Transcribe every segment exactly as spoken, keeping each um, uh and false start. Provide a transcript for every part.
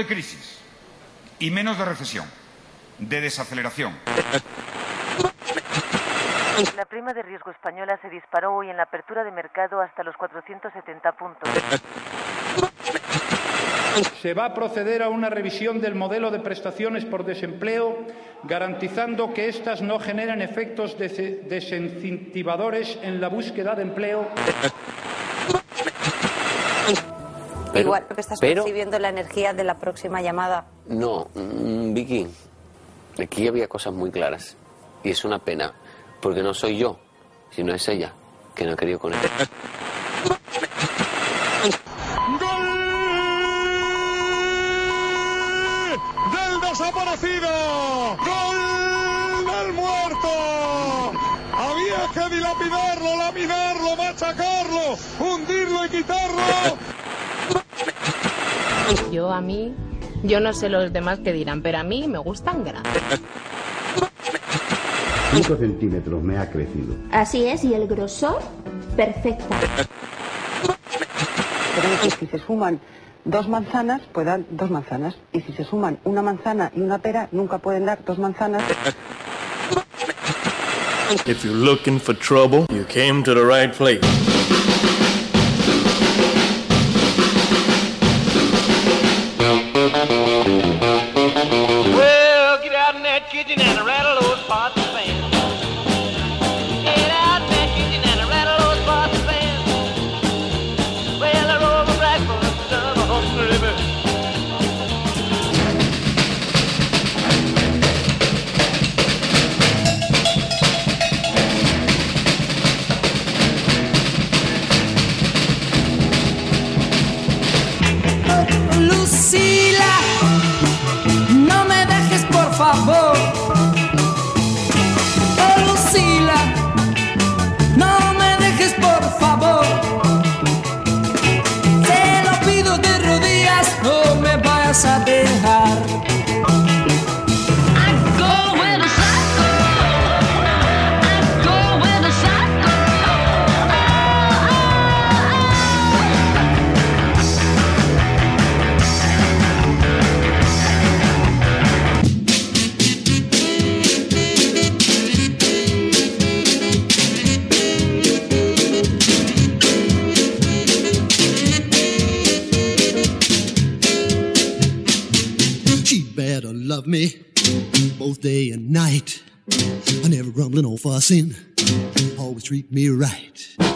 de crisis y menos de recesión, de desaceleración. La prima de riesgo española se disparó hoy en la apertura de mercado hasta los cuatrocientos setenta puntos. Se va a proceder a una revisión del modelo de prestaciones por desempleo, garantizando que éstas no generen efectos des- desincentivadores en la búsqueda de empleo. Pero, Igual que estás pero, percibiendo la energía de la próxima llamada. No, mmm, Vicky, aquí había cosas muy claras. Y es una pena, porque no soy yo, sino es ella, que no ha querido con él. ¡Del desaparecido! ¡Gol del muerto! Había que dilapidarlo, laminarlo, machacarlo, hundirlo y quitarlo. Yo a mí, yo no sé los demás qué dirán, pero a mí me gustan grandes. cinco centímetros me ha crecido. Así es, y el grosor, perfecta. Pero que si se suman dos manzanas, pues dan dos manzanas. Y si se suman una manzana y una pera, nunca pueden dar dos manzanas. If you're looking for trouble, you came to the right place. Well, get out in that kitchen and rattle those pots and pans. Get out in that kitchen and rattle those pots and pans. Well, I roll the breakfast, son of a hungry bird. Lucila, no me dejes por favor. Oh, Lucila, no me dejes por favor. Te lo pido de rodillas, no me vayas a dejar. Love me both day and night. I never grumbling or fussing. Always treat me right.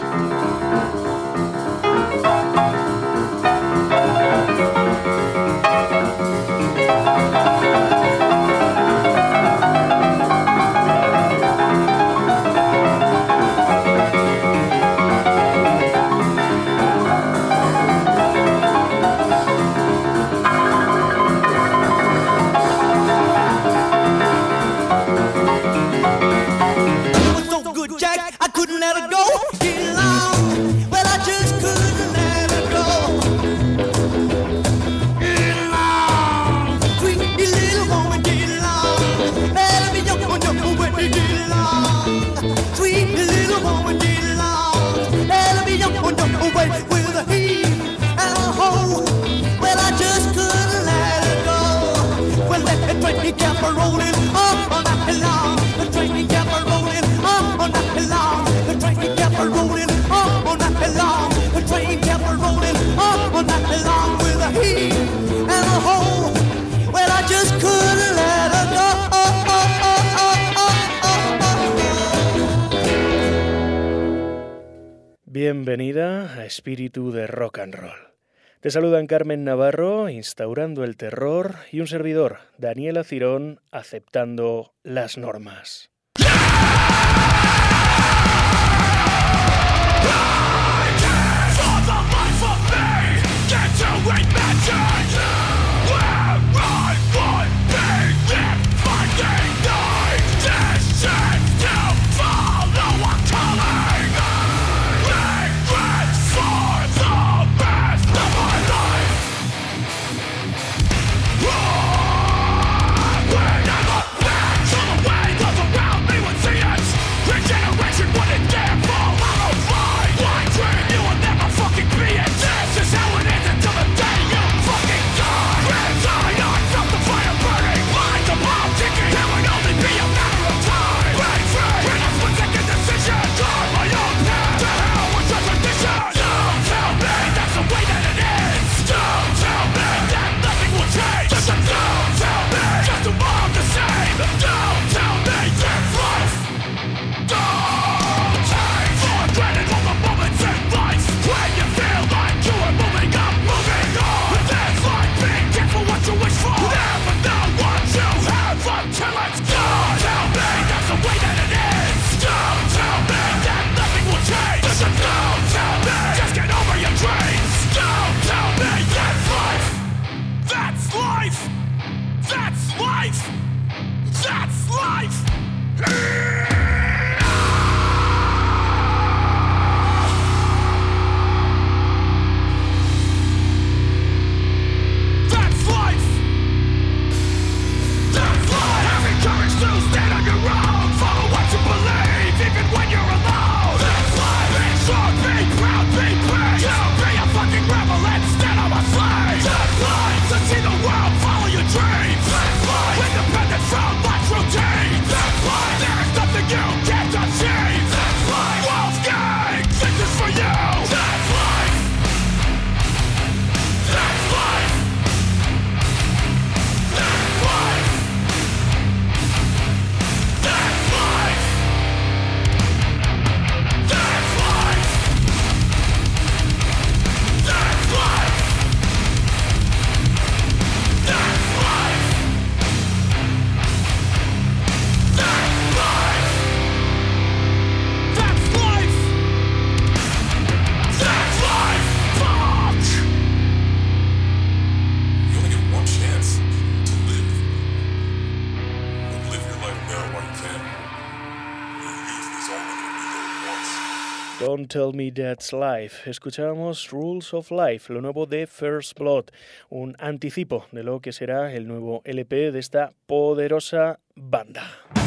Bienvenida a Espíritu de Rock and Roll. Te saludan Carmen Navarro, instaurando el terror, y un servidor, Daniel Acirón, aceptando las normas. Around Don't Tell Me That's Life. Escuchábamos Rules of Life, lo nuevo de First Blood, un anticipo de lo que será el nuevo L P de esta poderosa banda.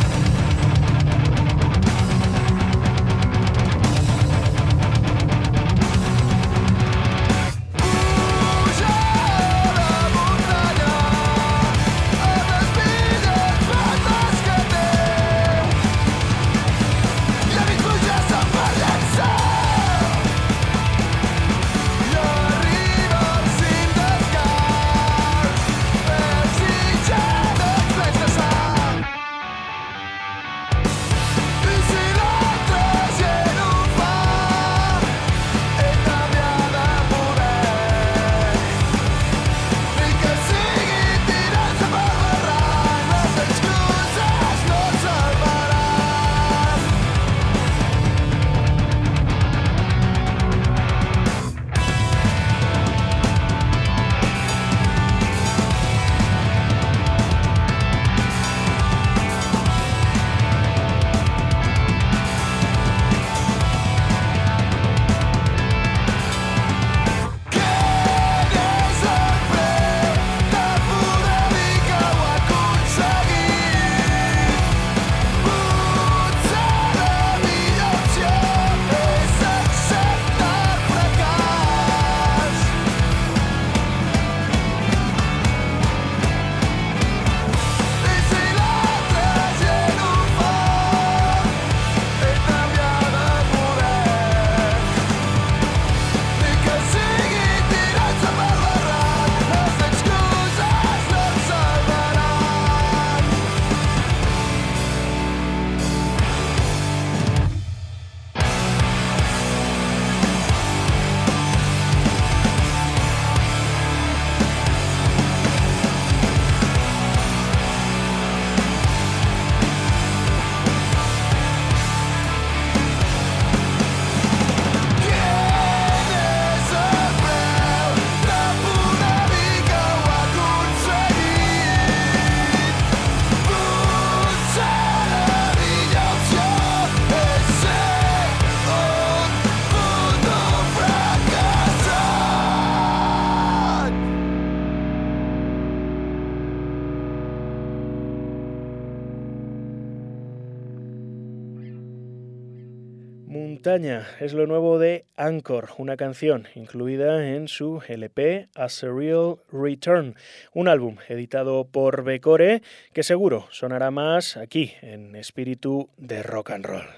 Montaña es lo nuevo de Anchor, una canción incluida en su L P A Surreal Return, un álbum editado por Becore que seguro sonará más aquí en espíritu de rock and roll.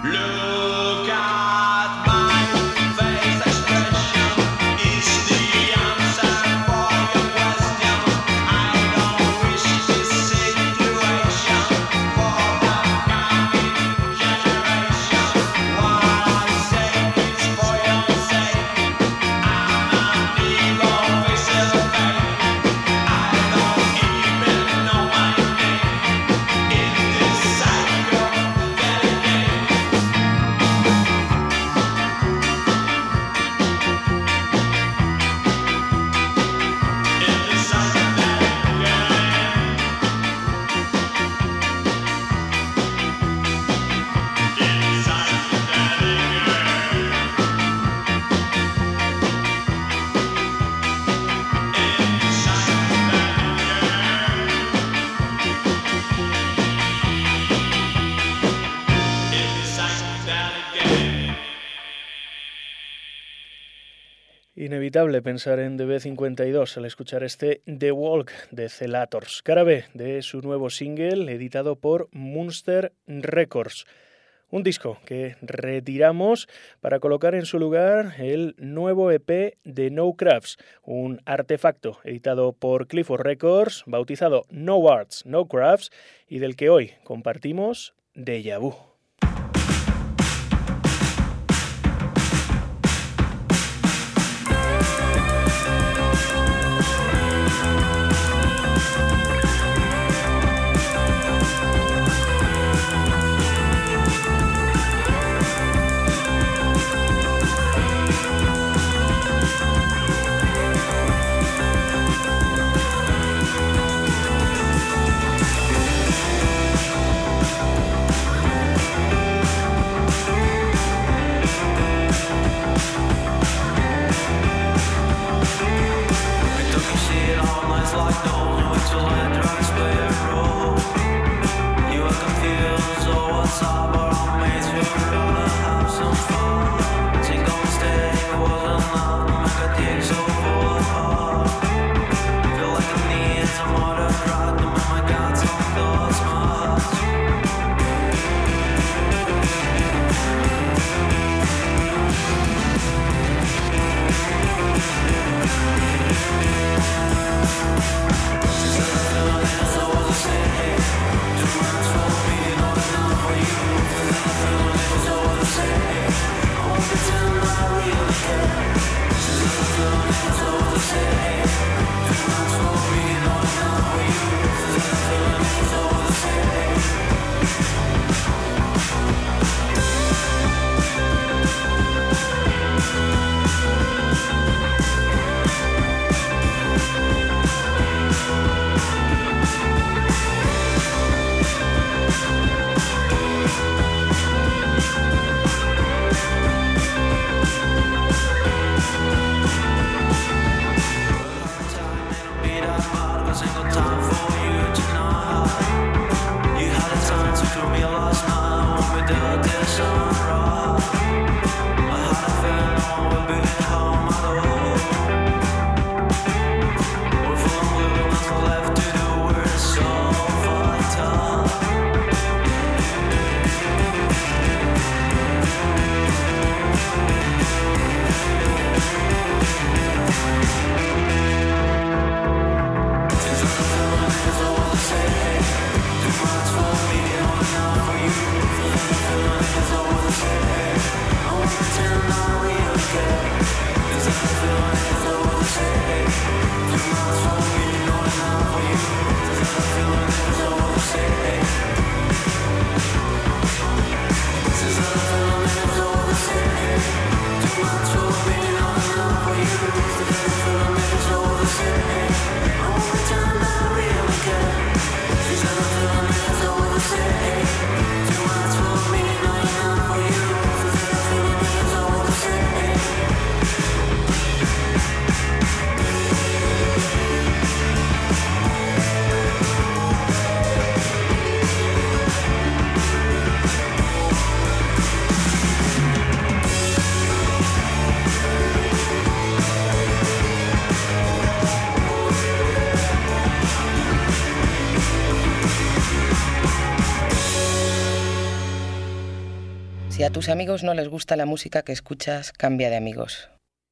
Inevitable pensar en D B cincuenta y dos al escuchar este The Walk de Celators, cara B de su nuevo single editado por Munster Records. Un disco que retiramos para colocar en su lugar el nuevo E P de No Crafts, un artefacto editado por Clifford Records, bautizado No Arts, No Crafts, y del que hoy compartimos Déjà Vu. Si a tus amigos no les gusta la música que escuchas, cambia de amigos.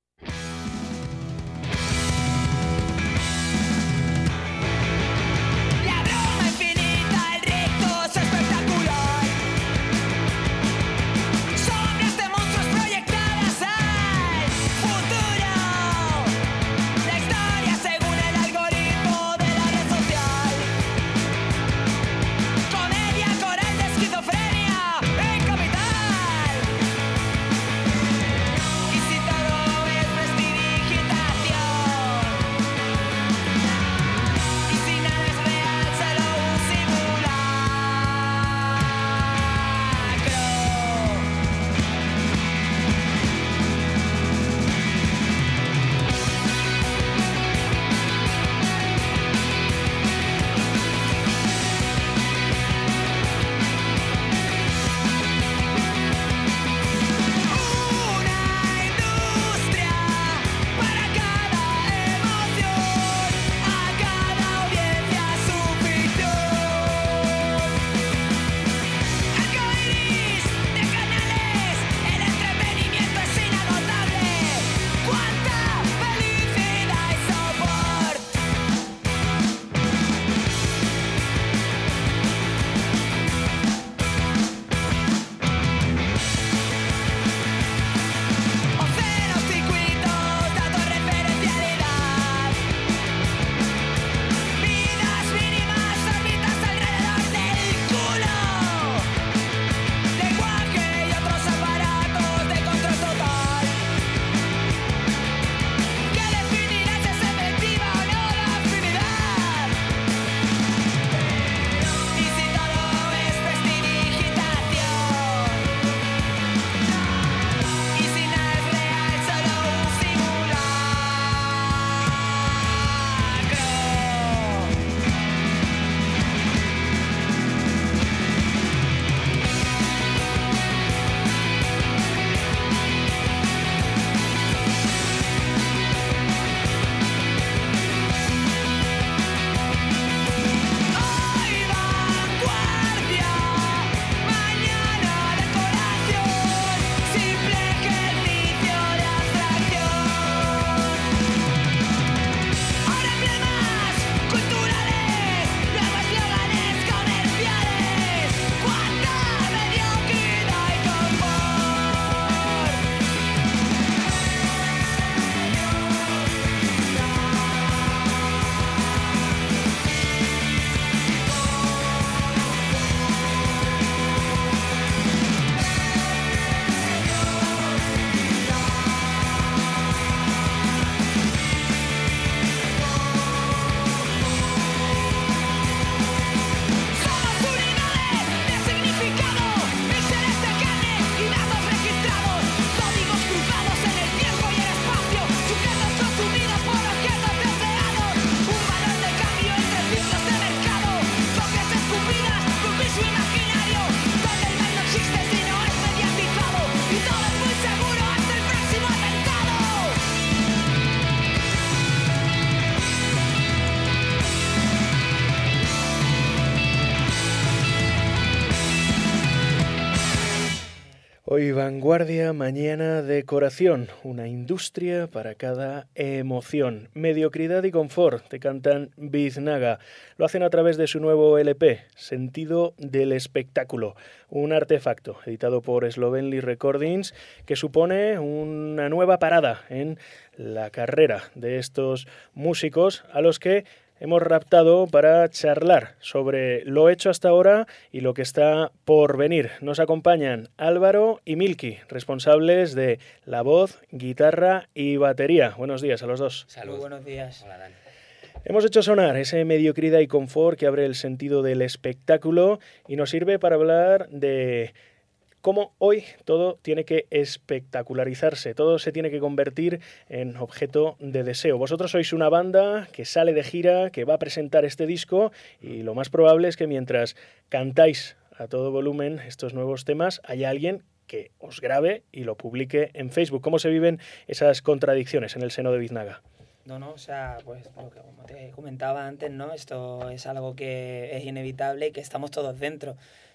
Hoy vanguardia, mañana decoración, una industria para cada emoción. Mediocridad y confort, te cantan Biznaga. Lo hacen a través de su nuevo L P, Sentido del Espectáculo, un artefacto editado por Slovenly Recordings que supone una nueva parada en la carrera de estos músicos a los que hemos raptado para charlar sobre lo hecho hasta ahora y lo que está por venir. Nos acompañan Álvaro y Milky, responsables de la voz, guitarra y batería. Buenos días a los dos. Salud. Muy buenos días. Hola, Dani. Hemos hecho sonar ese mediocridad y confort que abre el sentido del espectáculo y nos sirve para hablar de cómo hoy todo tiene que espectacularizarse, todo se tiene que convertir en objeto de deseo. Vosotros sois una banda que sale de gira, que va a presentar este disco y lo más probable es que mientras cantáis a todo volumen estos nuevos temas haya alguien que os grabe y lo publique en Facebook. ¿Cómo se viven esas contradicciones en el seno de Biznaga? No, no, o sea, pues lo que como te comentaba antes, ¿no? Esto es algo que es inevitable y que estamos todos dentro.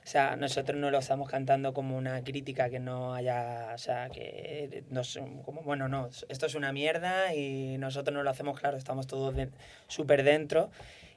sea, nosotros no lo estamos cantando como una crítica que no haya, o sea, que nos, como, bueno, no, esto es una mierda y nosotros no lo hacemos, claro, estamos todos de, súper dentro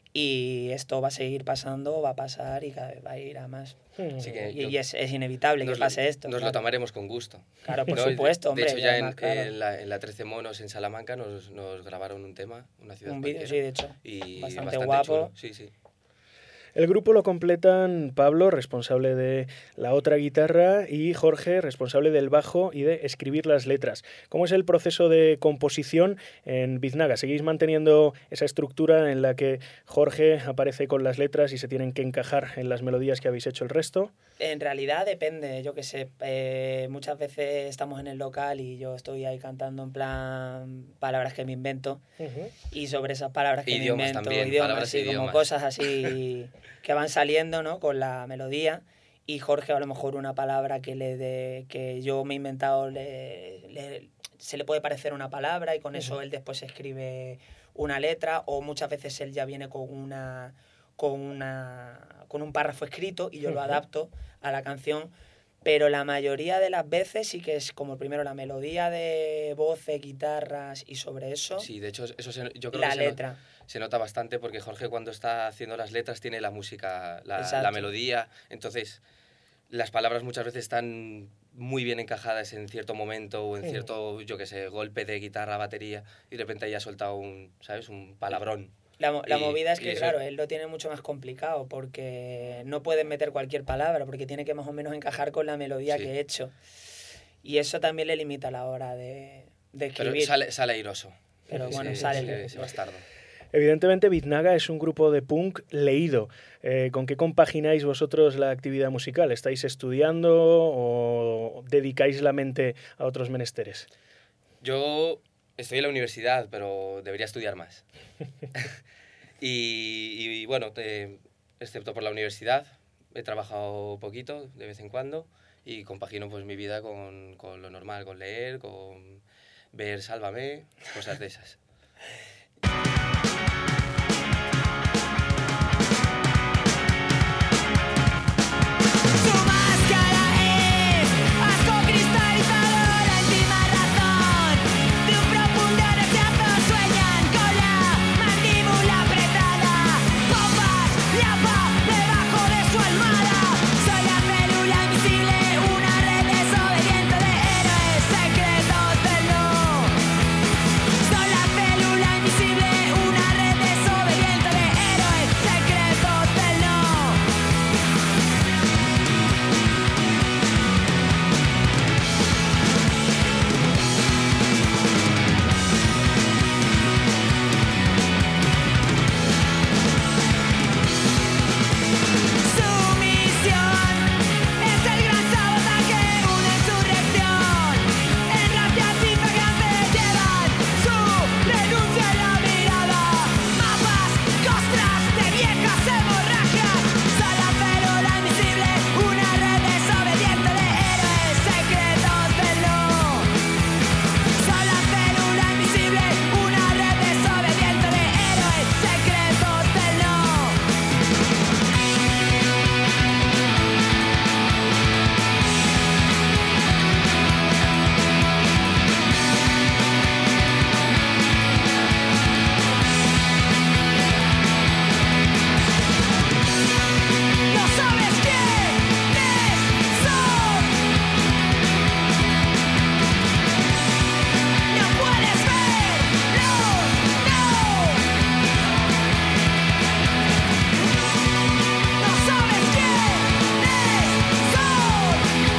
y esto va a seguir pasando, va a pasar y cada vez va a ir a más. Así que y yo- y es, es inevitable que Nos pase lo- esto. Nos claro. lo tomaremos con gusto. Claro, por ¿no? supuesto, hombre. De hecho, y ya en, además, claro. en la, en la trece Monos en Salamanca nos, nos grabaron un tema, Una ciudad Un vídeo, cualquiera, sí, de hecho. y Bastante bastante guapo. chulo. Sí, sí. El grupo lo completan Pablo, responsable de la otra guitarra, y Jorge, responsable del bajo y de escribir las letras. ¿Cómo es el proceso de composición en Biznaga? ¿Seguís manteniendo esa estructura en la que Jorge aparece con las letras y se tienen que encajar en las melodías que habéis hecho el resto? En realidad depende, yo qué sé, eh, muchas veces estamos en el local y yo estoy ahí cantando en plan palabras que me invento y sobre esas palabras que Idiomas me invento, también, idiomas, palabras sí, e como idiomas. cosas así que van saliendo, ¿no? Con la melodía y Jorge a lo mejor una palabra que le de, que yo me he inventado le, le- se le puede parecer una palabra y con eso él después escribe una letra o muchas veces él ya viene con una con una con un párrafo escrito y yo lo Ujú. adapto a la canción, pero la mayoría de las veces sí que es como primero la melodía de voces, guitarras y sobre eso Sí, de hecho, eso se- yo creo la que se, no- letra. se nota bastante porque Jorge cuando está haciendo las letras tiene la música, la, Exacto. la melodía, entonces las palabras muchas veces están muy bien encajadas en cierto momento o en Mm. cierto, yo qué sé, golpe de guitarra, batería y de repente ahí ha soltado un, ¿sabes? Un palabrón. La, mo- la Y- movida es y que, eso- claro, él lo tiene mucho más complicado porque no pueden meter cualquier palabra porque tiene que más o menos encajar con la melodía Sí. que he hecho. Y eso también le limita a la hora de, de Pero escribir. sale, sale airoso. Pero Ese- bueno, sale. ese- ese bastardo. Evidentemente, Biznaga es un grupo de punk leído. Eh, ¿Con qué compagináis vosotros la actividad musical? ¿Estáis estudiando o dedicáis la mente a otros menesteres? Yo estoy en la universidad, pero debería estudiar más. y, y, bueno, te- excepto por la universidad, he trabajado poquito, de vez en cuando, y compagino pues mi vida con, con lo normal, con leer, con ver Sálvame, cosas de esas. Asco cristalizado, la última razón de un profundo rechazo. Sueñan con la mandíbula apretada, pompas, llapa debajo de su almohada. Soy la célula invisible, una red desobediente de héroes secretos del no. Soy la célula invisible, una red desobediente de héroes secretos del no. Su misión es el gran sabotaje, una insurrección. En racias infragantes llevan su renuncia en la mirada. Mapas, costras de viejas hemorragias. Son la célula invisible, una red desobediente de héroes secretos del no. Son la célula invisible, una red desobediente de héroes secretos del no. No sabes quiénes son. No puedes verlos, no. No sabes quiénes son.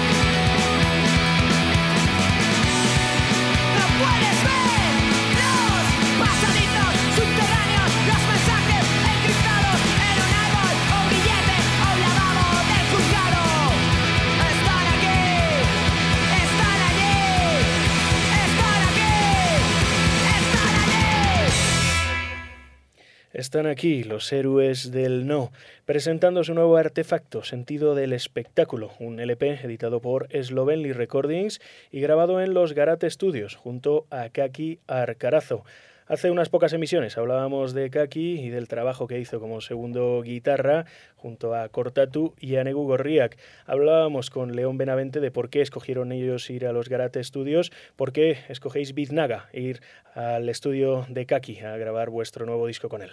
No puedes ver los pasadizos subterráneos, los mensajes encriptados en un árbol, un billete o un lavabo del juzgado. Están aquí, están allí, están aquí, están allí. Están aquí los héroes del no, presentando su nuevo artefacto, Sentido del Espectáculo, un L P editado por Slovenly Recordings y grabado en los Garate Studios junto a Kaki Arcarazo. Hace unas pocas emisiones hablábamos de Kaki y del trabajo que hizo como segundo guitarra junto a Kortatu y a Negu Gorriak. Hablábamos con León Benavente de por qué escogieron ellos ir a los Garate Studios, por qué escogéis Biznaga, ir al estudio de Kaki a grabar vuestro nuevo disco con él.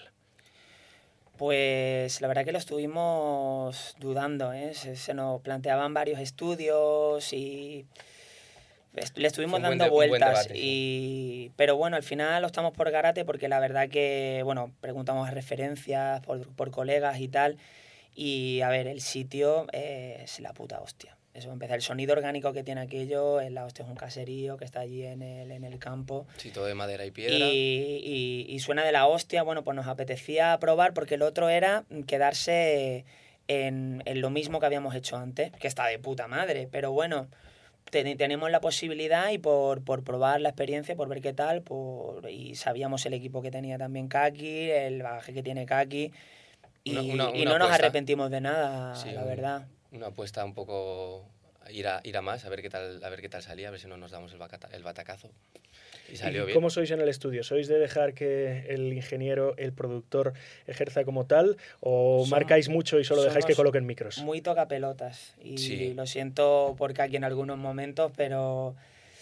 Pues la verdad que lo estuvimos dudando, ¿eh? se, se nos planteaban varios estudios y le estuvimos dando de, vueltas, debate, y sí. Pero bueno, al final optamos por Garate porque la verdad que, bueno, preguntamos referencias por, por colegas y tal, y a ver, el sitio es la puta hostia. Eso va a empezar. El sonido orgánico que tiene aquello, la hostia, es un caserío que está allí en el, en el campo. Sí, todo de madera y piedra. Y, y, y suena de la hostia. Bueno, pues nos apetecía probar porque el otro era quedarse en, en lo mismo que habíamos hecho antes, que está de puta madre. Pero bueno, ten, tenemos la posibilidad y por, por probar la experiencia, por ver qué tal, por, y sabíamos el equipo que tenía también Kaki, el bagaje que tiene Kaki, y, una, una, y no nos arrepentimos de nada, sí, la verdad. Una apuesta un poco ir a, ir a más, a ver qué tal, a ver qué tal salía, a ver si no nos damos el, bacata, el batacazo. Y salió ¿Y bien. ¿Cómo sois en el estudio? ¿Sois de dejar que el ingeniero, el productor, ejerza como tal? ¿O somos, marcáis mucho y solo dejáis que coloquen micros? Muy tocapelotas. Y sí. Lo siento porque aquí en algunos momentos, pero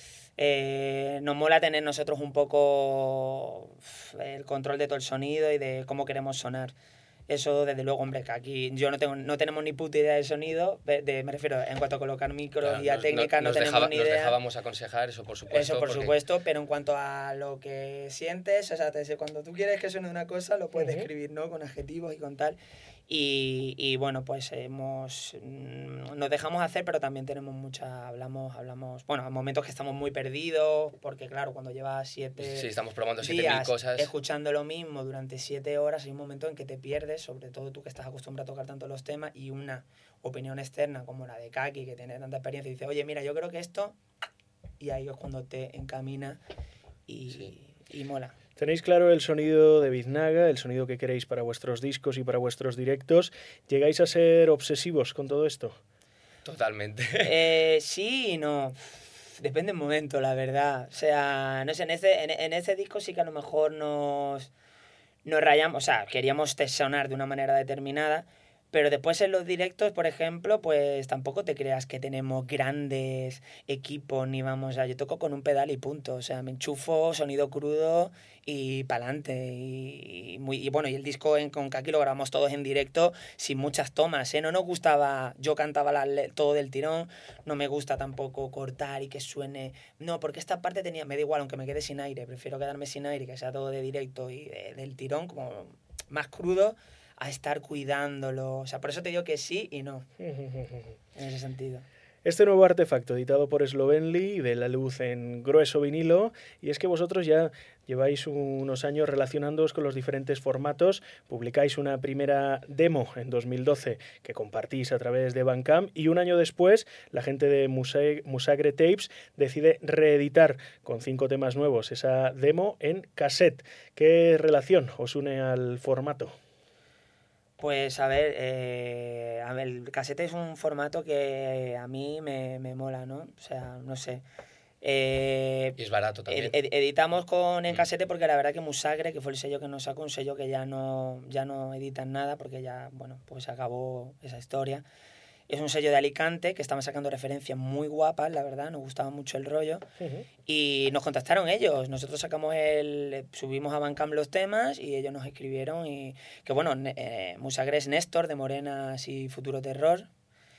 eh, nos mola tener nosotros un poco el control de todo el sonido y de cómo queremos sonar. Eso, desde luego, hombre, que aquí yo no tengo no tenemos ni puta idea de sonido, de, de, me refiero, en cuanto a colocar micros claro, y a técnica no, no tenemos dejaba, ni idea. Nos dejábamos aconsejar, eso por supuesto. Eso por porque... supuesto, pero en cuanto a lo que sientes, o sea, cuando tú quieres que suene una cosa, lo puedes uh-huh. escribir, ¿no? Con adjetivos y con tal. Y, y bueno, pues hemos nos dejamos hacer, pero también tenemos mucha, hablamos, hablamos, bueno, a momentos que estamos muy perdidos, porque claro, cuando llevas siete sí, estamos probando siete días mil cosas, escuchando lo mismo durante siete horas, hay un momento en que te pierdes, sobre todo tú que estás acostumbrado a tocar tanto los temas, y una opinión externa como la de Kaki, que tiene tanta experiencia, y dice, oye, mira, yo creo que esto, y ahí es cuando te encamina y, sí. y mola. Tenéis claro el sonido de Biznaga, el sonido que queréis para vuestros discos y para vuestros directos. ¿Llegáis a ser obsesivos con todo esto? Totalmente. Eh, sí y no. Depende del momento, la verdad. O sea, no sé, en ese, en, en ese disco sí que a lo mejor nos, nos rayamos. O sea, queríamos sonar de una manera determinada, pero después en los directos, por ejemplo, pues tampoco te creas que tenemos grandes equipos, ni vamos a... Yo toco con un pedal y punto, o sea, me enchufo, sonido crudo y pa'lante. Y, y, muy, y bueno, y el disco en, con Kaki lo grabamos todos en directo, sin muchas tomas, ¿eh? No nos gustaba, yo cantaba la, todo del tirón, no me gusta tampoco cortar y que suene... No, porque esta parte tenía, me da igual, aunque me quede sin aire, prefiero quedarme sin aire, que sea todo de directo y de, del tirón, como más crudo, a estar cuidándolo. O sea, por eso te digo que sí y no. En ese sentido. Este nuevo artefacto, editado por Slovenly, ve la luz en grueso vinilo, y es que vosotros ya lleváis unos años relacionándoos con los diferentes formatos. Publicáis una primera demo en dos mil doce que compartís a través de Bandcamp, y un año después la gente de Musagre, Musagre Tapes decide reeditar con cinco temas nuevos esa demo en cassette. ¿Qué relación os une al formato? Pues a ver, eh, a ver, el casete es un formato que a mí me, me mola, ¿no? O sea, no sé. Eh, y es barato también. Ed, editamos con en casete porque la verdad que Musagre, que fue el sello que nos sacó, un sello que ya no, ya no editan nada porque ya, bueno, pues acabó esa historia. Es un sello de Alicante que estaban sacando referencias muy guapas, la verdad, nos gustaba mucho el rollo. Uh-huh. Y nos contactaron ellos. Nosotros sacamos el... subimos a Bandcamp los temas y ellos nos escribieron. Y que bueno, eh, Musagre es Néstor de Morenas y Futuro Terror.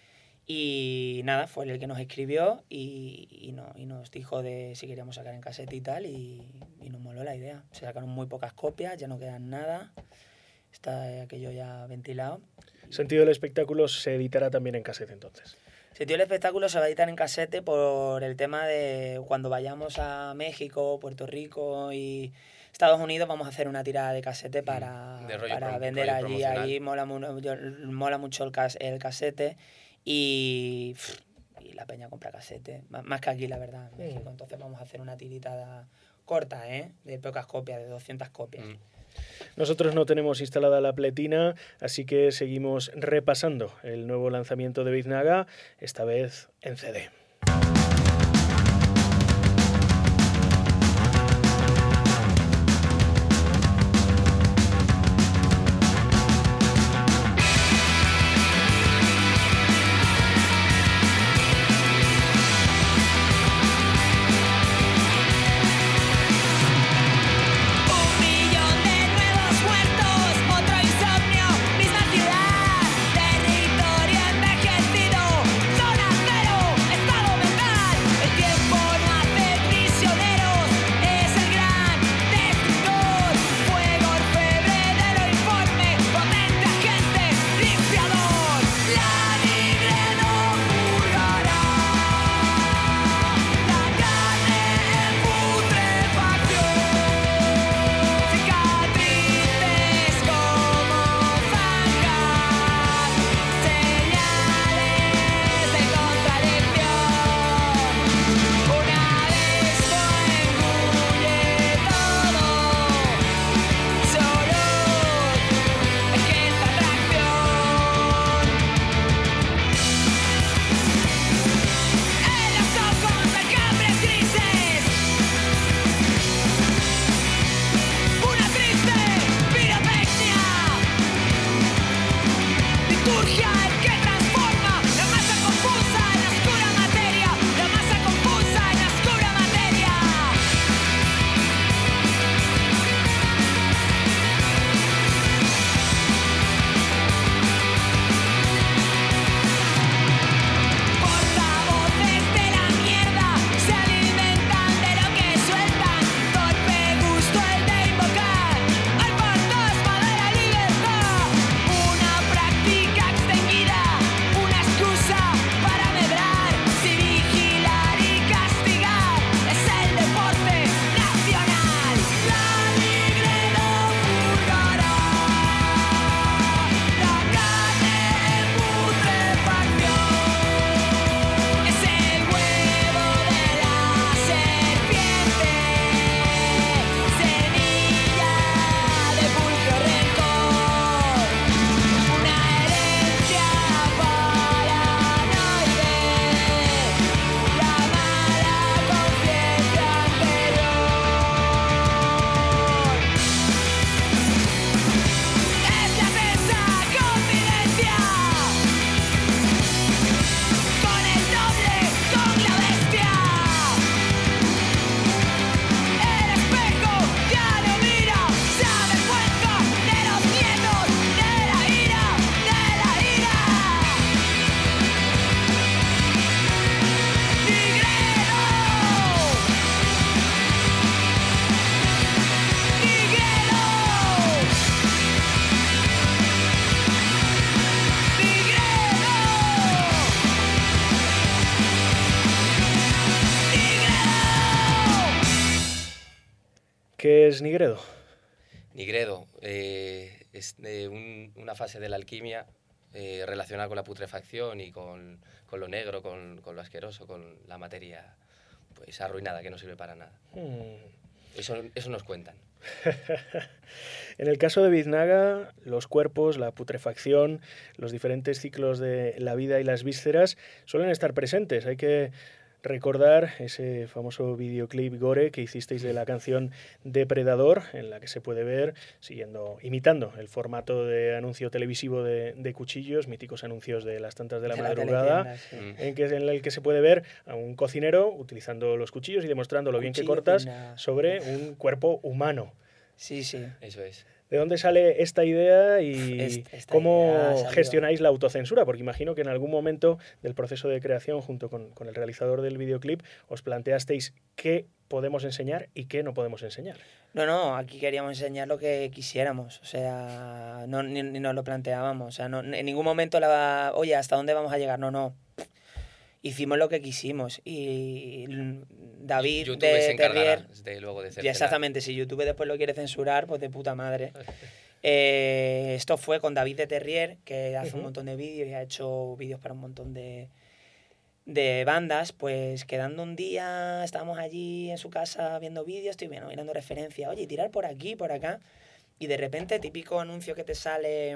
Y nada, fue el que nos escribió y, y, no, y nos dijo de si queríamos sacar en cassette y tal. Y, y nos moló la idea. Se sacaron muy pocas copias, ya no quedan nada. Está aquello ya ventilado. Sentido del espectáculo se editará también en cassette entonces. Sentido del espectáculo se va a editar en cassette por el tema de cuando vayamos a México, Puerto Rico y Estados Unidos, vamos a hacer una tirada de cassette para, de rollo para prom, vender rollo allí. Allí mola, mola mucho el, cas, el cassette y, y la peña compra cassette, más que aquí la verdad, en México. Mm. Entonces vamos a hacer una tirita corta, ¿eh? De pocas copias, de doscientas copias. Mm. Nosotros no tenemos instalada la pletina, así que seguimos repasando el nuevo lanzamiento de Biznaga, esta vez en C D. ¿Qué es Nigredo? Nigredo eh, es eh, un, una fase de la alquimia eh, relacionada con la putrefacción y con, con lo negro, con, con lo asqueroso, con la materia pues arruinada que no sirve para nada. Hmm. Eso, eso nos cuentan. En el caso de Biznaga, los cuerpos, la putrefacción, los diferentes ciclos de la vida y las vísceras suelen estar presentes. Hay que recordar ese famoso videoclip gore que hicisteis de la canción Depredador, en la que se puede ver, siguiendo, imitando el formato de anuncio televisivo de, de cuchillos, míticos anuncios de las tantas de la De madrugada, la sí. en, que, en el que se puede ver a un cocinero utilizando los cuchillos y demostrando lo bien que Cuchillo cortas fina. sobre un cuerpo humano. Sí, sí. Eso es. ¿De dónde sale esta idea y Est- esta cómo idea ha salido. gestionáis la autocensura? Porque imagino que en algún momento del proceso de creación, junto con, con el realizador del videoclip, os planteasteis qué podemos enseñar y qué no podemos enseñar. No, no, aquí queríamos enseñar lo que quisiéramos, o sea, no, ni, ni nos lo planteábamos, o sea, no, en ningún momento la, oye, ¿hasta dónde vamos a llegar? No, no, hicimos lo que quisimos y David YouTube de se encargará Terrier, de luego de y cercenar. exactamente, si YouTube después lo quiere censurar, pues de puta madre. Eh, esto fue con David de Terrier, que hace Ujú. un montón de vídeos y ha hecho vídeos para un montón de, de bandas, pues quedando un día, estábamos allí en su casa viendo vídeos, estoy viendo, mirando referencias, oye, tirar por aquí, por acá, y de repente, típico anuncio que te sale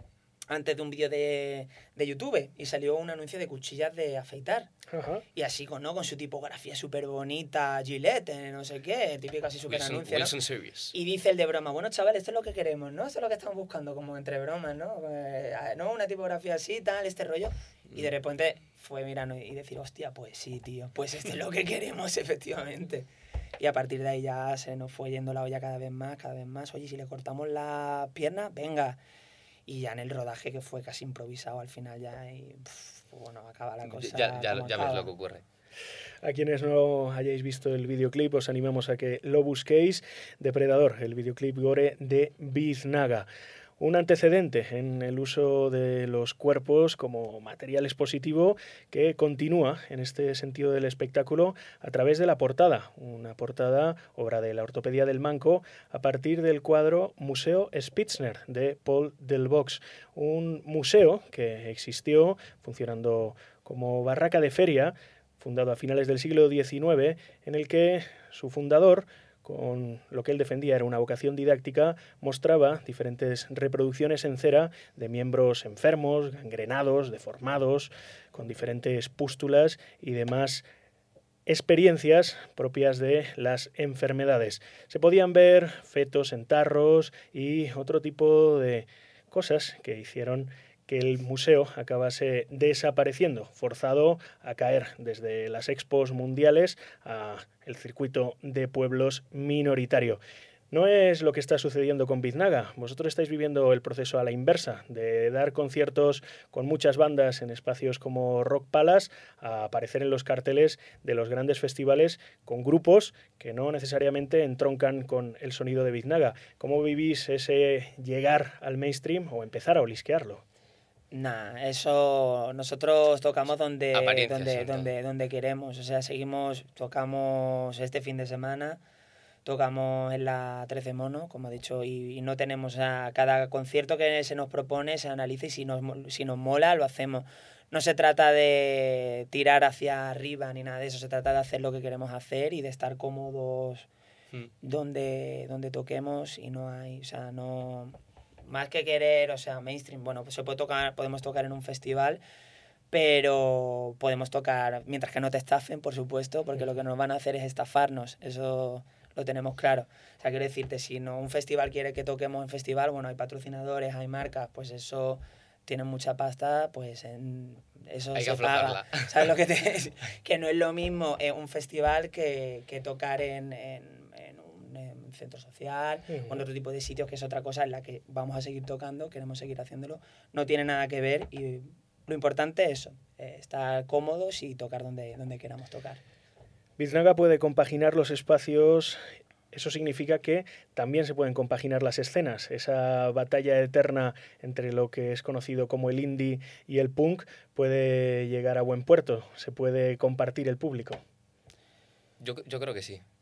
antes de un vídeo de, de YouTube, y salió un anuncio de cuchillas de afeitar. Ajá. Y así, con, ¿no? con su tipografía súper bonita, Gillette, eh, no sé qué, típico así súper Wilson, anuncio, ¿no? Wilson Series. Y dice el de broma, bueno, chaval, esto es lo que queremos, ¿no? Esto es lo que estamos buscando, como entre bromas, ¿no? Eh, ¿no? Una tipografía así, tal, este rollo. Y de repente fue mirando y decir, hostia, pues sí, tío, pues esto es lo que queremos, efectivamente. Y a partir de ahí ya se nos fue yendo la olla cada vez más, cada vez más. Oye, si le cortamos la pierna, venga. Y ya en el rodaje, que fue casi improvisado al final ya, y pff, bueno, acaba la cosa. Ya, ya, como ya acaba. ves lo que ocurre. A quienes no hayáis visto el videoclip, os animamos a que lo busquéis. Depredador, el videoclip gore de Biznaga. Un antecedente en el uso de los cuerpos como material expositivo que continúa en este sentido del espectáculo a través de la portada. Una portada, obra de la Ortopedia del Manco, a partir del cuadro Museo Spitzner de Paul Delvaux. Un museo que existió funcionando como barraca de feria, fundado a finales del siglo diecinueve, en el que su fundador, con lo que él defendía era una vocación didáctica, mostraba diferentes reproducciones en cera de miembros enfermos, gangrenados, deformados, con diferentes pústulas y demás experiencias propias de las enfermedades. Se podían ver fetos en tarros y otro tipo de cosas que hicieron que el museo acabase desapareciendo, forzado a caer desde las expos mundiales a el circuito de pueblos minoritario. No es lo que está sucediendo con Biznaga. Vosotros estáis viviendo el proceso a la inversa, de dar conciertos con muchas bandas en espacios como Rock Palace, a aparecer en los carteles de los grandes festivales con grupos que no necesariamente entroncan con el sonido de Biznaga. ¿Cómo vivís ese llegar al mainstream o empezar a olisquearlo? Nah, eso nosotros tocamos donde, Apariencias donde, son todo. donde, donde queremos. O sea, seguimos, tocamos este fin de semana, tocamos en la trece Mono, como he dicho, y, y no tenemos, o sea, cada concierto que se nos propone se analiza y si nos, mo- si nos mola lo hacemos. No se trata de tirar hacia arriba ni nada de eso, se trata de hacer lo que queremos hacer y de estar cómodos Mm. donde, donde toquemos y no hay, o sea, no... Más que querer, o sea, mainstream, bueno, pues se puede tocar, podemos tocar en un festival, pero podemos tocar, mientras que no te estafen, por supuesto, porque lo que nos van a hacer es estafarnos, eso lo tenemos claro. O sea, quiero decirte, si no un festival quiere que toquemos en festival, bueno, hay patrocinadores, hay marcas, pues eso tienen mucha pasta, pues en eso Hay se que paga. aflojarla. ¿Sabes lo que te que no es lo mismo eh, un festival que, que tocar en, en, en un en centro social Ujú. o en otro tipo de sitios, que es otra cosa en la que vamos a seguir tocando, queremos seguir haciéndolo, no tiene nada que ver y lo importante es eso, eh, estar cómodos y tocar donde, donde queramos tocar. Biznaga puede compaginar los espacios. Eso significa que también se pueden compaginar las escenas. Esa batalla eterna entre lo que es conocido como el indie y el punk puede llegar a buen puerto. Se puede compartir el público. Yo, yo creo que sí.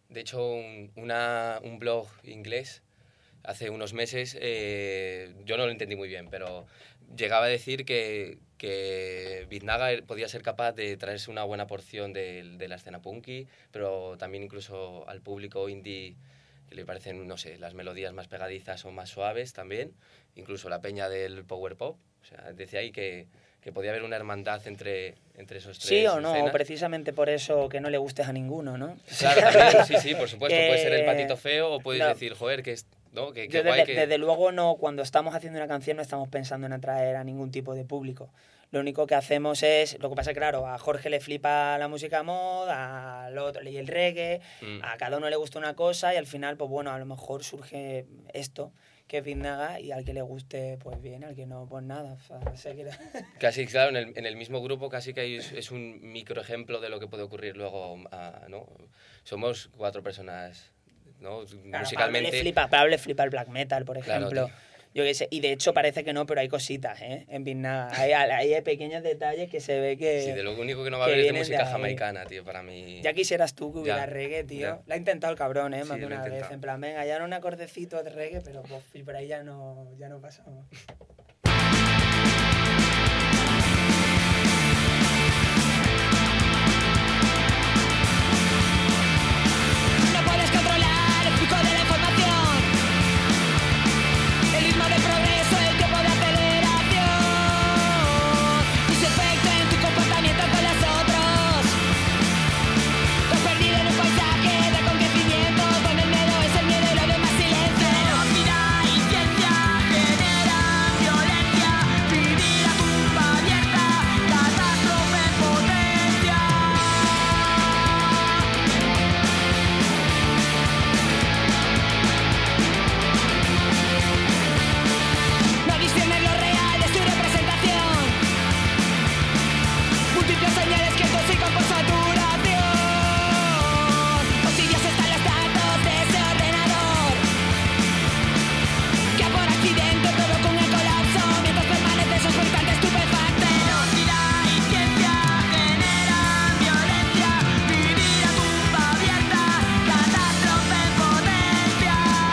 De hecho, un, una, un blog inglés hace unos meses, eh, yo no lo entendí muy bien, pero llegaba a decir que, que Biznaga podía ser capaz de traerse una buena porción de, de la escena punky, pero también incluso al público indie que le parecen, no sé, las melodías más pegadizas o más suaves también, incluso la peña del power pop. O sea, decía ahí que, que podía haber una hermandad entre, entre esos tres. Sí o no, escenas. Precisamente por eso que no le gustes a ninguno, ¿no? Claro, también, sí, sí, por supuesto. Que... Puede ser el patito feo o puedes no. decir, joder, que es... ¿no? Que, que Yo guay desde, que... desde luego no, cuando estamos haciendo una canción no estamos pensando en atraer a ningún tipo de público. Lo único que hacemos es, lo que pasa es que claro, a Jorge le flipa la música mod, al otro y el reggae, mm. a cada uno le gusta una cosa y al final, pues bueno, a lo mejor surge esto, que es Biznaga, y al que le guste, pues bien, al que no, pues nada. O sea, sé que... Casi, claro, en el, en el mismo grupo casi que hay, es un microejemplo de lo que puede ocurrir luego, uh, ¿no? Somos cuatro personas, ¿no? Claro, musicalmente... Pablo le flipa, Pablo le flipa el black metal, por ejemplo. Claro, Yo qué sé, y de hecho parece que no, pero hay cositas, ¿eh? En Biznaga. Hay, hay pequeños detalles que se ve que... Sí, de lo único que no va a haber es de música jamaicana, tío, para mí... Ya quisieras tú que hubiera ya, reggae, tío. Ya. La ha intentado el cabrón, ¿eh? Más sí, de una vez. En plan, venga, ya era un acordecito de reggae, pero pues, y por ahí ya no, ya no pasamos. No puedes controlar el flujo de la información. El ritmo de progreso, el tiempo de aceleración y su efecto en tu comportamiento con los otros. Te has perdido en un paisaje de acontecimientos donde el miedo es el miedo y lo demás silencio. Velocidad y ciencia generan violencia. Vivir a tumba abierta, catástrofe en potencia. No disciernes lo real de su representación. Múltiples señales que intoxican por saturación. Posibles están los datos de ese ordenador que por accidente provoca un colapso mientras permanece sofocante estupefacto. Velocidad y ciencia generan violencia. Vivir a tumba abierta, catástrofe en potencia.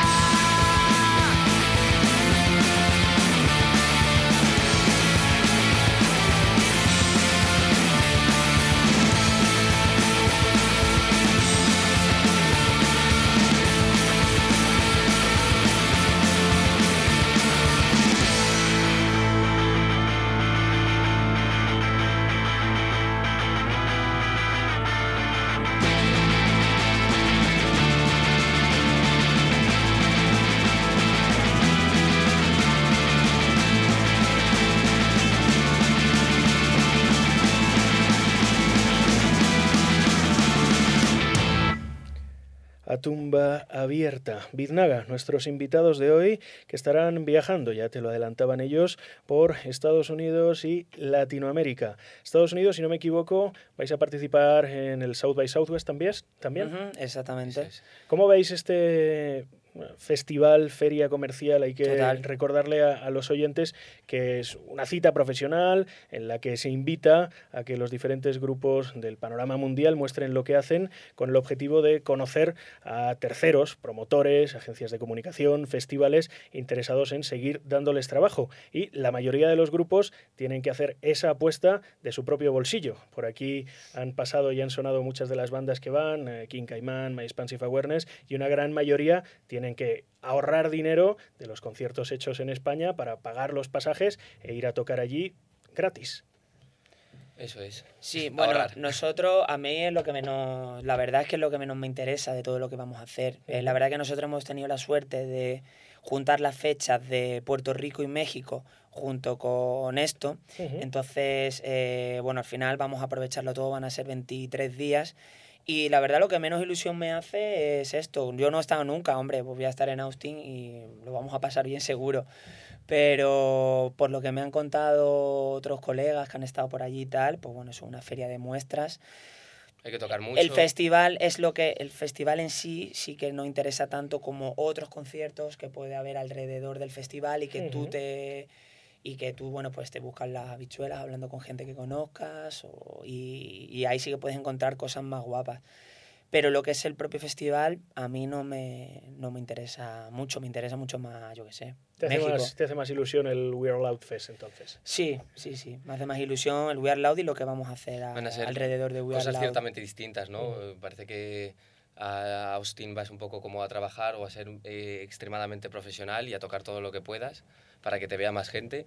A tumba abierta. Biznaga, nuestros invitados de hoy, que estarán viajando, ya te lo adelantaban ellos, por Estados Unidos y Latinoamérica. Estados Unidos, si no me equivoco, vais a participar en el South by Southwest también. ¿También? Uh-huh, exactamente. ¿Cómo veis este festival, feria comercial? Hay que Total. recordarle a, a los oyentes que es una cita profesional en la que se invita a que los diferentes grupos del panorama mundial muestren lo que hacen con el objetivo de conocer a terceros, promotores, agencias de comunicación, festivales interesados en seguir dándoles trabajo. Y la mayoría de los grupos tienen que hacer esa apuesta de su propio bolsillo. Por aquí han pasado y han sonado muchas de las bandas que van, eh, King Caimán, My Expansive Awareness, y una gran mayoría tienen que ahorrar dinero de los conciertos hechos en España para pagar los pasajes e ir a tocar allí gratis. Eso es. Sí, bueno, Ahorrar. nosotros, a mí es lo que menos, la verdad es que es lo que menos me interesa de todo lo que vamos a hacer. Eh, la verdad que nosotros hemos tenido la suerte de juntar las fechas de Puerto Rico y México junto con esto. Uh-huh. Entonces, eh, bueno, al final vamos a aprovecharlo todo, van a ser veintitrés días. Y la verdad lo que menos ilusión me hace es esto. Yo no he estado nunca, hombre, pues voy a estar en Austin y lo vamos a pasar bien seguro. Pero por lo que me han contado otros colegas que han estado por allí y tal, pues bueno, es una feria de muestras. Hay que tocar mucho. El festival es lo que el festival en sí sí que no interesa tanto como otros conciertos que puede haber alrededor del festival y que uh-huh. tú te y que tú bueno pues te buscas las habichuelas hablando con gente que conozcas o, y, y ahí sí que puedes encontrar cosas más guapas. Pero lo que es el propio festival, a mí no me, no me interesa mucho, me interesa mucho más, yo qué sé, ¿Te hace, México. más, ¿Te hace más ilusión el We Are Loud Fest entonces? Sí, sí, sí, me hace más ilusión el We Are Loud y lo que vamos a hacer a, Van a ser alrededor de We Are cosas Loud. ciertamente distintas, ¿no? Uh-huh. Parece que a Austin vas un poco como a trabajar o a ser eh, extremadamente profesional y a tocar todo lo que puedas para que te vea más gente.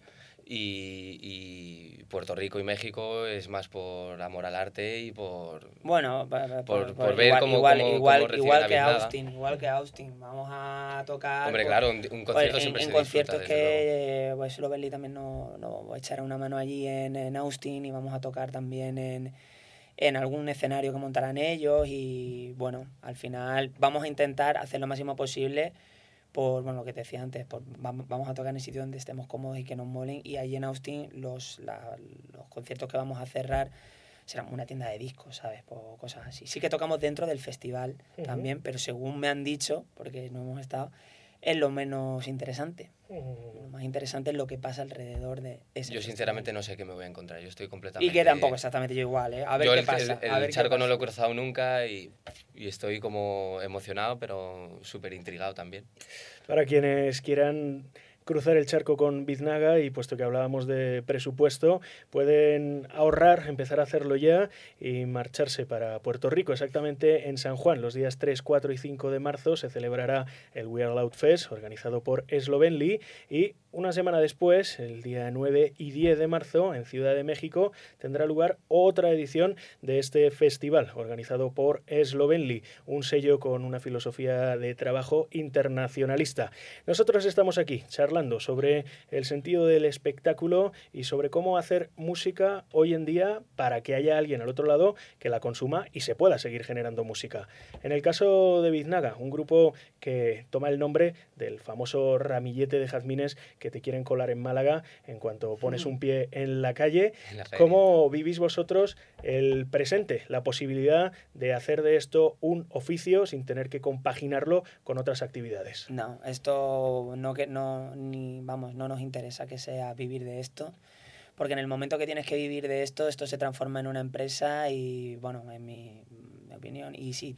Y, y Puerto Rico y México es más por amor al arte y por bueno por, por, por, por ver igual, cómo, igual, cómo, igual, cómo igual que Biznaga. Austin igual que Austin vamos a tocar hombre por, claro un, un concierto pues, siempre en, se en conciertos disfruta, que pues Slovenly también nos no, echará una mano allí en, en Austin y vamos a tocar también en en algún escenario que montarán ellos y bueno al final vamos a intentar hacer lo máximo posible por bueno lo que te decía antes por, vamos a tocar en el sitio donde estemos cómodos y que nos molen y allí en Austin los, la, los conciertos que vamos a cerrar serán una tienda de discos, ¿sabes? Por cosas así. Sí que tocamos dentro del festival uh-huh. también, pero según me han dicho, porque no hemos estado, es lo menos interesante. Uh-huh. Lo más interesante es lo que pasa alrededor de ese Yo festival. Sinceramente no sé qué me voy a encontrar, yo estoy completamente... Y que tampoco exactamente yo igual, ¿eh? A ver yo qué el, pasa. El, a el ver charco qué no pasa. lo he cruzado nunca y, y estoy como emocionado, pero súper intrigado también. Para quienes quieran cruzar el charco con Biznaga y puesto que hablábamos de presupuesto, pueden ahorrar, empezar a hacerlo ya y marcharse para Puerto Rico. Exactamente en San Juan, los días tres, cuatro y cinco de marzo se celebrará el We Are Loud Fest organizado por Slovenly y una semana después, el día nueve y diez de marzo, en Ciudad de México, tendrá lugar otra edición de este festival organizado por Slovenly, un sello con una filosofía de trabajo internacionalista. Nosotros estamos aquí charlando sobre el sentido del espectáculo y sobre cómo hacer música hoy en día para que haya alguien al otro lado que la consuma y se pueda seguir generando música. En el caso de Biznaga, un grupo que toma el nombre del famoso ramillete de jazmines que te quieren colar en Málaga en cuanto pones un pie en la calle. En la ¿Cómo vivís vosotros el presente, la posibilidad de hacer de esto un oficio sin tener que compaginarlo con otras actividades? No, esto no que no ni vamos, no nos interesa que sea vivir de esto, porque en el momento que tienes que vivir de esto, esto se transforma en una empresa y bueno, en mi, mi opinión, y sí.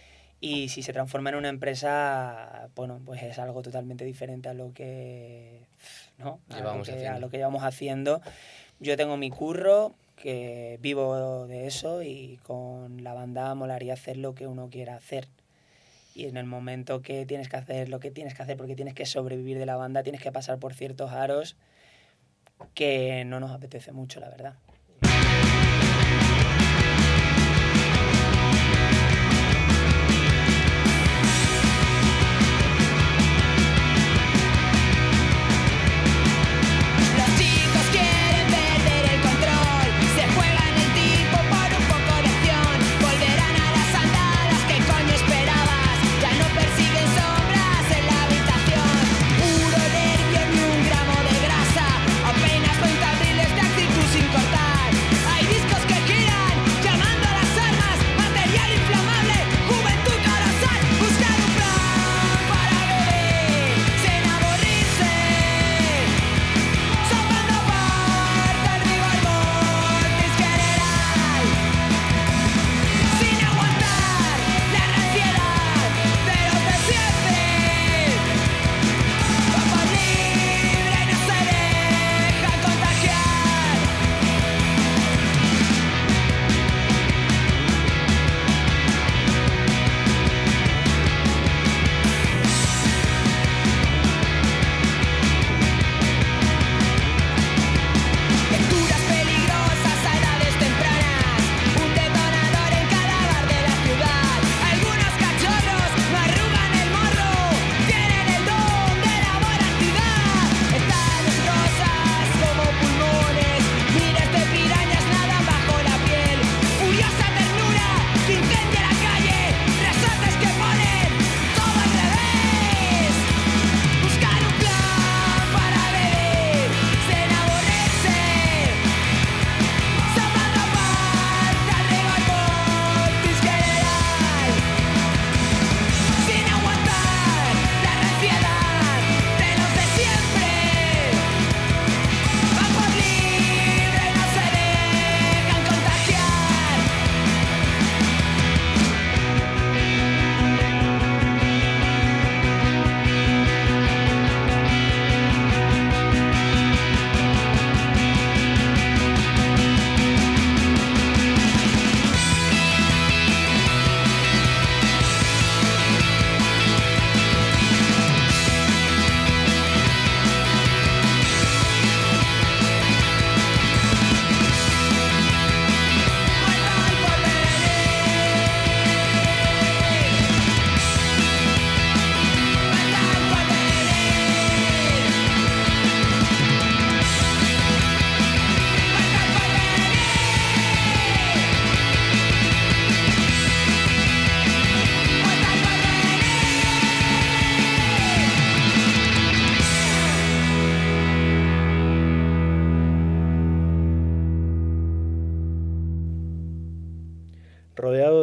Y si se transforma en una empresa, bueno, pues es algo totalmente diferente a lo que, ¿no? a, llevamos lo que, haciendo. a lo que llevamos haciendo. Yo tengo mi curro, que vivo de eso y con la banda molaría hacer lo que uno quiera hacer. Y en el momento que tienes que hacer lo que tienes que hacer porque tienes que sobrevivir de la banda, tienes que pasar por ciertos aros que no nos apetece mucho, la verdad. Apenas cuenta abriles de actitud sin cortar.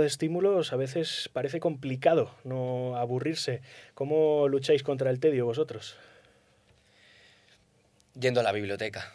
de estímulos a veces parece complicado no aburrirse. ¿Cómo lucháis contra el tedio vosotros? Yendo a la biblioteca.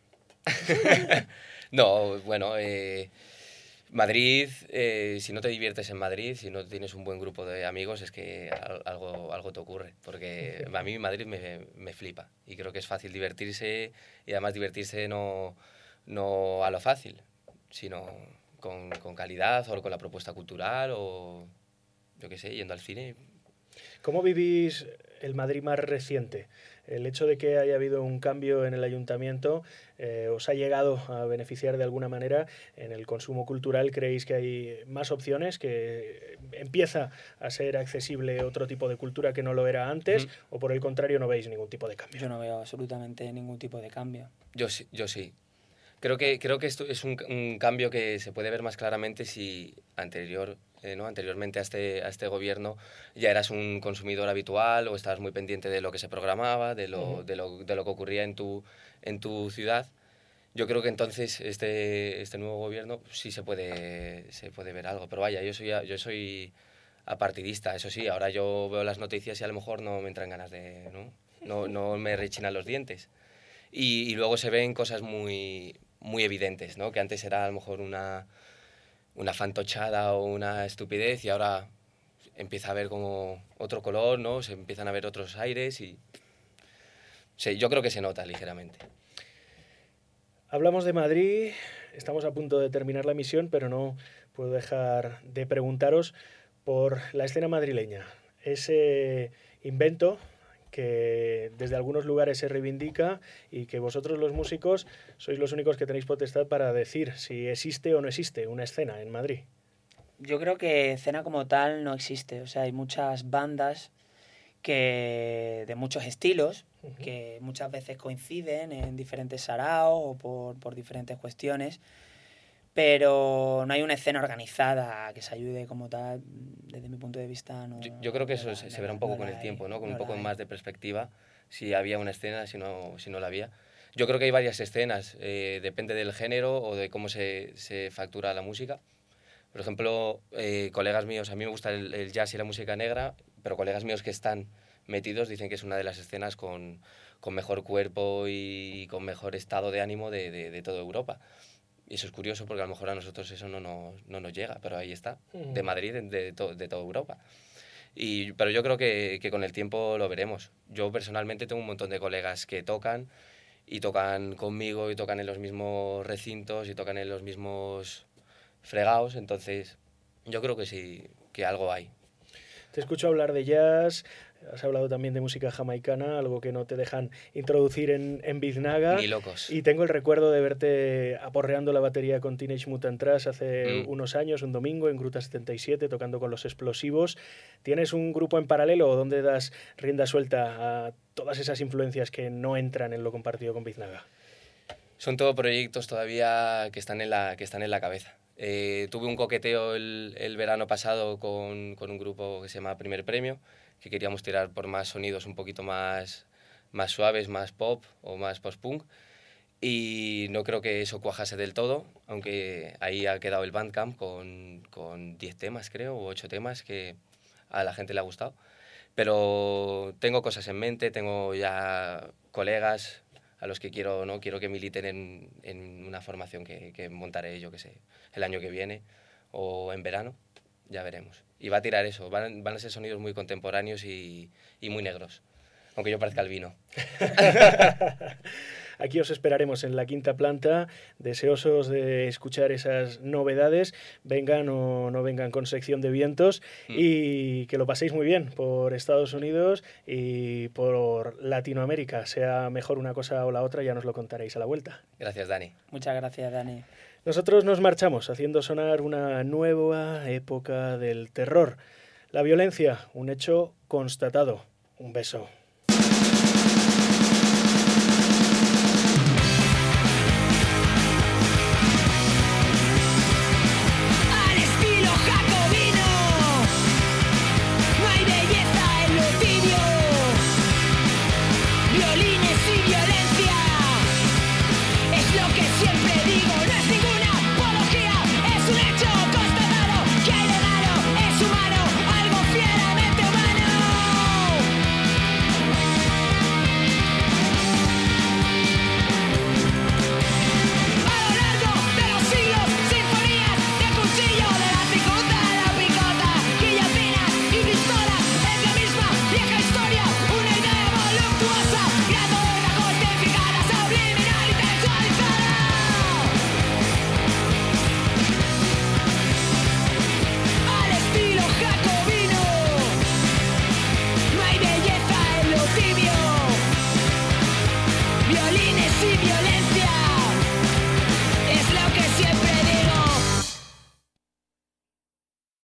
No, bueno, eh, Madrid, eh, si no te diviertes en Madrid, si no tienes un buen grupo de amigos, es que algo, algo te ocurre. Porque a mí Madrid me, me flipa y creo que es fácil divertirse y además divertirse no, no a lo fácil, sino con, con calidad o con la propuesta cultural o, yo qué sé, yendo al cine. ¿Cómo vivís el Madrid más reciente? El hecho de que haya habido un cambio en el ayuntamiento, eh, ¿os ha llegado a beneficiar de alguna manera en el consumo cultural? ¿Creéis que hay más opciones, que empieza a ser accesible otro tipo de cultura que no lo era antes? Mm. ¿O por el contrario no veis ningún tipo de cambio? Yo no veo absolutamente ningún tipo de cambio. Yo sí, yo sí. Creo que, creo que esto es un, un cambio que se puede ver más claramente si anterior, eh, ¿no? anteriormente a este, a este gobierno ya eras un consumidor habitual o estabas muy pendiente de lo que se programaba, de lo, uh-huh. de lo, de lo que ocurría en tu, en tu ciudad. Yo creo que entonces este, este nuevo gobierno sí se puede, se puede ver algo. Pero vaya, yo soy, yo soy apartidista, eso sí, ahora yo veo las noticias y a lo mejor no me entran ganas de... No, no, no me rechinan los dientes. Y, y luego se ven cosas muy... muy evidentes, ¿no? Que antes era a lo mejor una, una fantochada o una estupidez y ahora empieza a haber como otro color, ¿no? Se empiezan a ver otros aires y sí, yo creo que se nota ligeramente. Hablamos de Madrid, estamos a punto de terminar la emisión, pero no puedo dejar de preguntaros por la escena madrileña. Ese invento que desde algunos lugares se reivindica y que vosotros los músicos sois los únicos que tenéis potestad para decir si existe o no existe una escena en Madrid. Yo creo que escena como tal no existe. O sea, hay muchas bandas que de muchos estilos, uh-huh. que muchas veces coinciden en diferentes saraos o por, por diferentes cuestiones, pero no hay una escena organizada que se ayude como tal. Desde mi punto de vista no... Yo, yo creo que eso se, se verá un poco no con el hay, tiempo, ¿no? Con no un poco más de perspectiva, si había una escena, si no, si no la había. Yo creo que hay varias escenas, eh, depende del género o de cómo se, se factura la música. Por ejemplo, eh, colegas míos, a mí me gusta el, el jazz y la música negra, pero colegas míos que están metidos dicen que es una de las escenas con, con mejor cuerpo y con mejor estado de ánimo de, de, de toda Europa. Y eso es curioso porque a lo mejor a nosotros eso no nos, no nos llega, pero ahí está, de Madrid, de, de, to, de toda Europa. Y, pero yo creo que, que con el tiempo lo veremos. Yo personalmente tengo un montón de colegas que tocan y tocan conmigo y tocan en los mismos recintos y tocan en los mismos fregados, entonces yo creo que sí, que algo hay. Te escucho hablar de jazz, has hablado también de música jamaicana, algo que no te dejan introducir en, en Biznaga. Ni locos. Y tengo el recuerdo de verte aporreando la batería con Teenage Mutant Trust hace mm. unos años, un domingo, en Gruta setenta y siete, tocando con Los Explosivos. ¿Tienes un grupo en paralelo o dónde das rienda suelta a todas esas influencias que no entran en lo compartido con Biznaga? Son todos proyectos todavía que están en la, que están en la cabeza. Eh, tuve un coqueteo el, el verano pasado con, con un grupo que se llama Primer Premio, que queríamos tirar por más sonidos un poquito más, más suaves, más pop o más post-punk, y no creo que eso cuajase del todo, aunque ahí ha quedado el Bandcamp con, con diez temas, creo, o ocho temas que a la gente le ha gustado. Pero tengo cosas en mente, tengo ya colegas a los que quiero, ¿no? quiero que militen en, en una formación que, que montaré, yo qué sé, el año que viene o en verano, ya veremos. Y va a tirar eso, van, van a ser sonidos muy contemporáneos y, y muy negros, aunque yo parezca albino. Aquí os esperaremos en la quinta planta, deseosos de escuchar esas novedades, vengan o no vengan con sección de vientos, mm. y que lo paséis muy bien por Estados Unidos y por Latinoamérica. Sea mejor una cosa o la otra, ya nos lo contaréis a la vuelta. Gracias, Dani. Muchas gracias, Dani. Nosotros nos marchamos haciendo sonar una nueva época del terror. La violencia, un hecho constatado. Un beso. Siempre digo, no es ninguna apología, es un hecho constatado que hay de violines y violines.